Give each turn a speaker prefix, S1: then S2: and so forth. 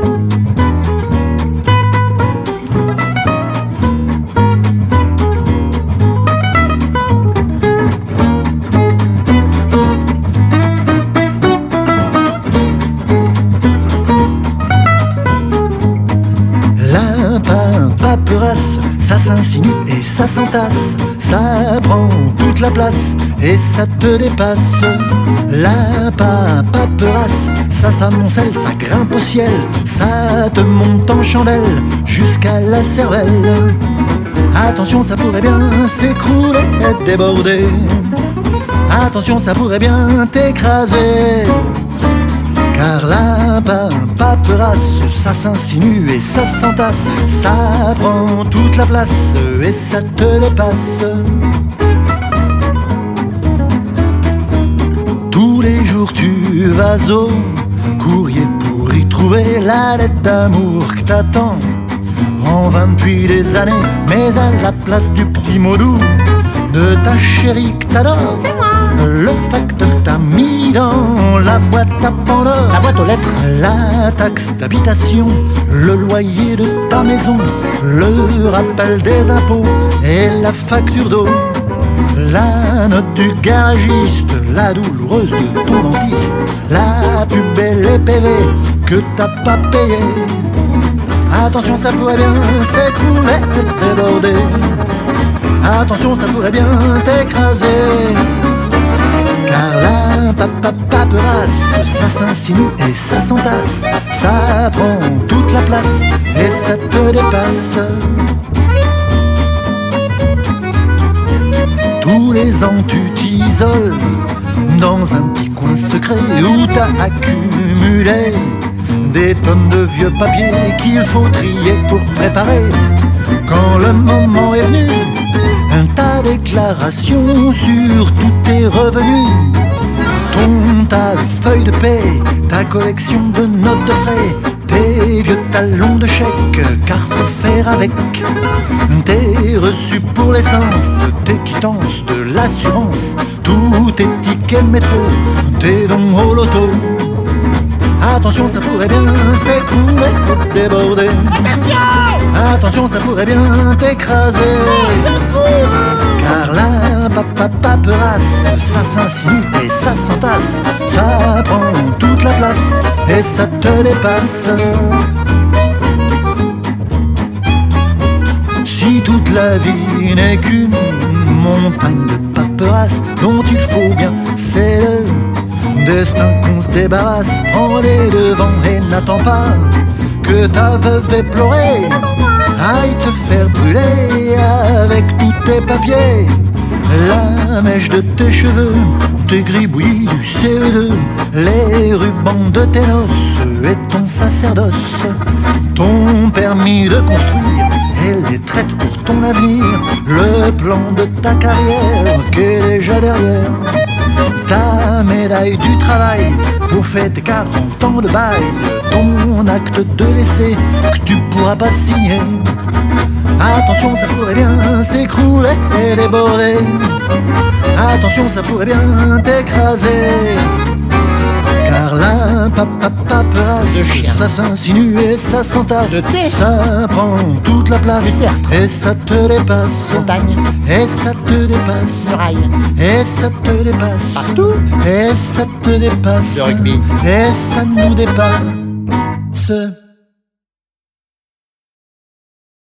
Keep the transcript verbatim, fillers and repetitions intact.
S1: Paperasse, ça s'insinue et ça s'entasse, ça prend toute la place et ça te dépasse. La paperasse, ça s'amoncelle, ça grimpe au ciel, ça te monte en chandelle jusqu'à la cervelle. Attention, ça pourrait bien s'écrouler et déborder. Attention, ça pourrait bien t'écraser. Car la paperasse, ça s'insinue et ça s'entasse, ça prend toute la place et ça te dépasse. Tous les jours tu vas au courrier pour y trouver la lettre d'amour que t'attends en vain depuis des années, mais à la place du petit mot doux de ta chérie que t'adores, le facteur t'a mis dans la boîte à Pandore.
S2: La boîte aux lettres.
S1: La taxe d'habitation, le loyer de ta maison, le rappel des impôts et la facture d'eau, la note du garagiste, la douloureuse de ton dentiste, la pub et les P V que t'as pas payé. Attention, ça pourrait bien s'écrouler et déborder. Attention, ça pourrait bien t'écraser. Car la paperasse, ça s'insinue et ça s'entasse, ça prend toute la place et ça te dépasse. Tous les ans tu t'isoles dans un petit coin secret où t'as accumulé des tonnes de vieux papiers qu'il faut trier pour préparer, quand le moment est venu, ta déclaration sur tous tes revenus, ton tas de feuilles de paie, ta collection de notes de frais, tes vieux talons de chèque, car faut faire avec, tes reçus pour l'essence, tes quittances de l'assurance, tous tes tickets de métro, tes dons au loto. Attention, ça pourrait bien s'écrouler ou déborder.
S2: Attention!
S1: Attention, ça pourrait bien t'écraser. Car la paperasse, ça s'insinue et ça s'entasse, ça prend toute la place et ça te dépasse. Si toute la vie n'est qu'une montagne de paperasse dont il faut bien, c'est le destin qu'on se débarrasse. Prends les devants et n'attends pas que ta veuve ait pleuré, aille te faire brûler avec tous tes papiers, la mèche de tes cheveux, tes gribouillis du C E deux, les rubans de tes noces et ton sacerdoce, ton permis de construire et les traites pour ton avenir, le plan de ta carrière qui est déjà derrière, ta médaille du travail pour fêter tes quarante ans de bail, ton acte de décès que tu pourras pas signer. Attention, ça pourrait bien s'écrouler et déborder. Attention, ça pourrait bien t'écraser. Car la paperasse, ça s'insinue et ça s'entasse, ça prend toute la place et ça te dépasse.
S2: Montagne.
S1: Et ça te dépasse.
S2: Muraille.
S1: Et ça te dépasse.
S2: Partout.
S1: Et ça te dépasse.
S2: Le rugby.
S1: Et ça nous dépasse.